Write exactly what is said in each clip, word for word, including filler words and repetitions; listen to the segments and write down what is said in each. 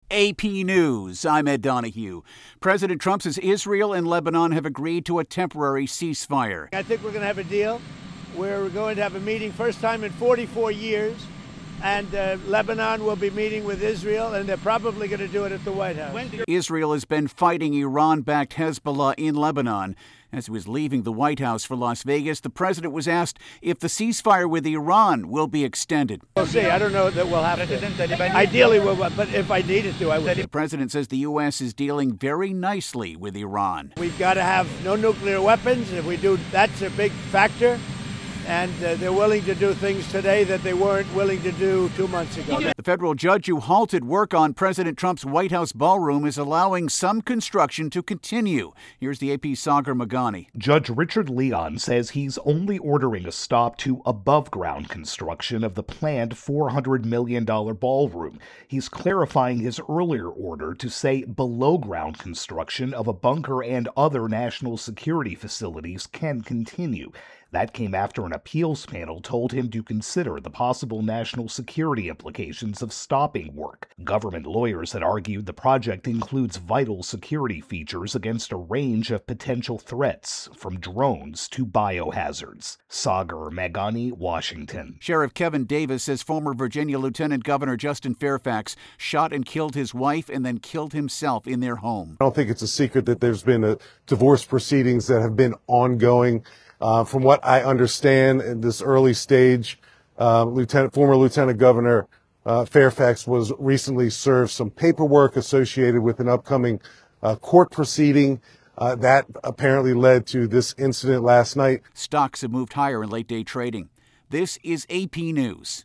A P News, I'm Ed Donahue. President Trump says Israel and Lebanon have agreed to a temporary ceasefire. I think we're going to have a deal. We're going to have a meeting, first time in forty-four years, and uh, Lebanon will be meeting with Israel, and they're probably going to do it at the White House. Israel has been fighting Iran-backed Hezbollah in Lebanon. As he was leaving the White House for Las Vegas, the president was asked if the ceasefire with Iran will be extended. We'll see. I don't know that we'll have to. Ideally, we'll, but if I needed to, I would. The president says the U S is dealing very nicely with Iran. We've got to have no nuclear weapons. If we do, that's a big factor. And uh, they're willing to do things today that they weren't willing to do two months ago. The federal judge who halted work on President Trump's White House ballroom is allowing some construction to continue. Here's the A P's Sagar Meghani. Judge Richard Leon says he's only ordering a stop to above-ground construction of the planned four hundred million dollars ballroom. He's clarifying his earlier order to say below-ground construction of a bunker and other national security facilities can continue. That came after an appeals panel told him to consider the possible national security implications of stopping work. Government lawyers had argued the project includes vital security features against a range of potential threats, from drones to biohazards. Sagar Meghani, Washington. Sheriff Kevin Davis says former Virginia Lieutenant Governor Justin Fairfax shot and killed his wife and then killed himself in their home. I don't think it's a secret that there's been a divorce proceedings that have been ongoing. Uh, from what I understand in this early stage, uh, Lieutenant, former Lieutenant Governor uh, Fairfax was recently served some paperwork associated with an upcoming uh, court proceeding. Uh, that apparently led to this incident last night. Stocks have moved higher in late-day trading. This is A P News.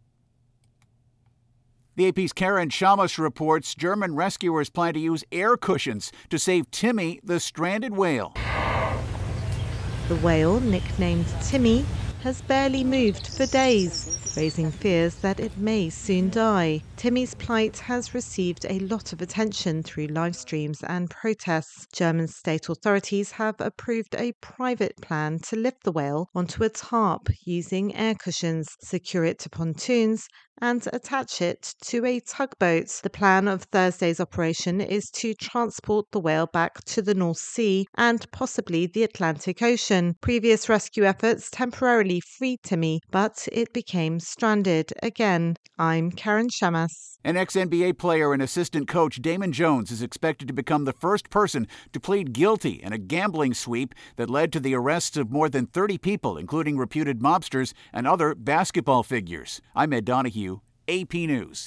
The A P's Karen Shamas reports German rescuers plan to use air cushions to save Timmy, the stranded whale. The whale, nicknamed Timmy, has barely moved for days, raising fears that it may soon die. Timmy's plight has received a lot of attention through live streams and protests. German state authorities have approved a private plan to lift the whale onto a tarp using air cushions, secure it to pontoons, and attach it to a tugboat. The plan of Thursday's operation is to transport the whale back to the North Sea and possibly the Atlantic Ocean. Previous rescue efforts temporarily freed Timmy, but it became stranded again. I'm Karen Shamas. An ex-N B A player and assistant coach, Damon Jones, is expected to become the first person to plead guilty in a gambling sweep that led to the arrests of more than thirty people, including reputed mobsters and other basketball figures. I'm Ed Donahue, A P News.